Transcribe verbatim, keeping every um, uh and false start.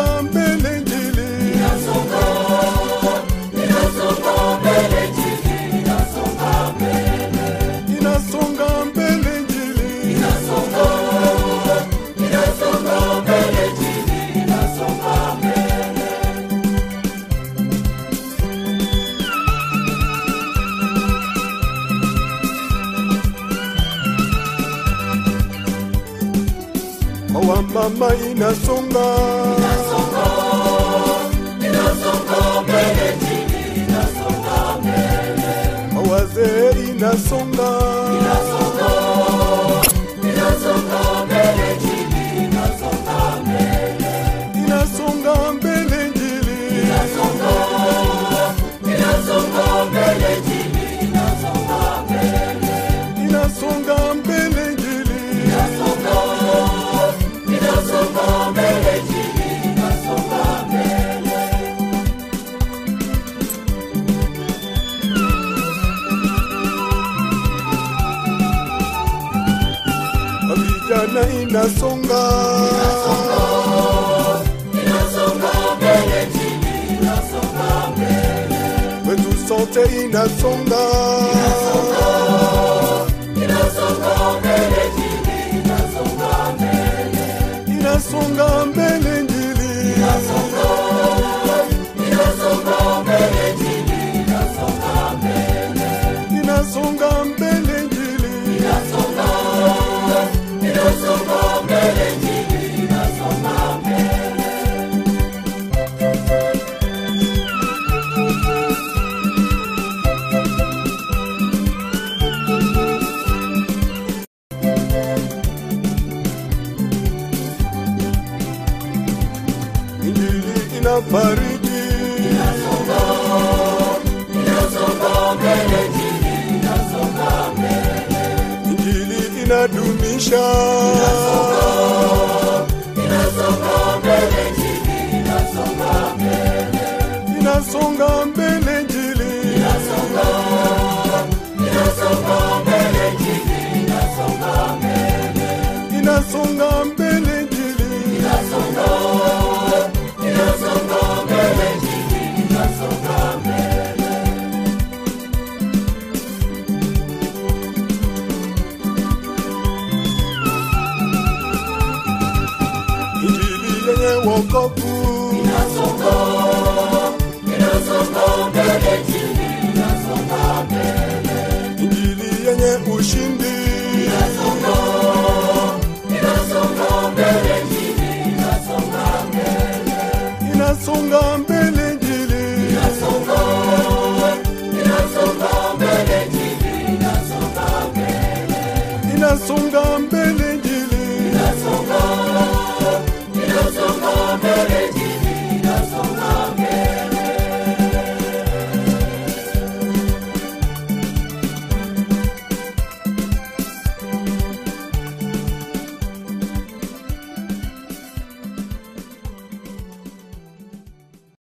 inasonga mbele Injili, inasonga, inasonga mbele Injili, inasonga mbele, inasonga mbele Injili, inasonga, inasonga mbele Injili, inasonga mbele. Kwa mama inasonga, Inasonga, inasonga mbele Injili, inasonga mbele, kwa wazee inasonga, inasonga, inasonga mbele Injili, inasonga mbele, inasonga mbele Injili, inasonga, inasonga mbele Injili, inasonga mbele, inasonga mbele Injili, inasonga, inasonga mbele Injili, inasonga mbele. kwa vijana inasonga, Inasonga mbele Injili, inasonga mbele, kwetu sote inasonga, inasonga mbele Injili, inasonga mbele, inasonga mbele Injili, inasonga, inasonga mbele Injili, inasonga mbele, inasonga mbele Injili, inasonga, inasonga mbele Injili, inasonga mbele. Injili inafariji, Inasonga, inasonga mbele Injili, inasonga mbele, Injili inadumisha, inasonga mbele Injili, inasonga mbele, inasonga mbele Injili, inasonga, inasonga mbele Injili, inasonga mbele, inasonga mbele Injili, inasonga, inasonga mbele Injili, inasonga mbele. Injili yenye wokovu, Inasonga, inasonga mbele Injili, inasonga mbele, Injili yenye ushindi, inasonga, inasonga mbele Injili, inasonga mbele, inasonga mbele Injili, inasonga, inasonga mbele Injili, inasonga mbele, inasonga mbele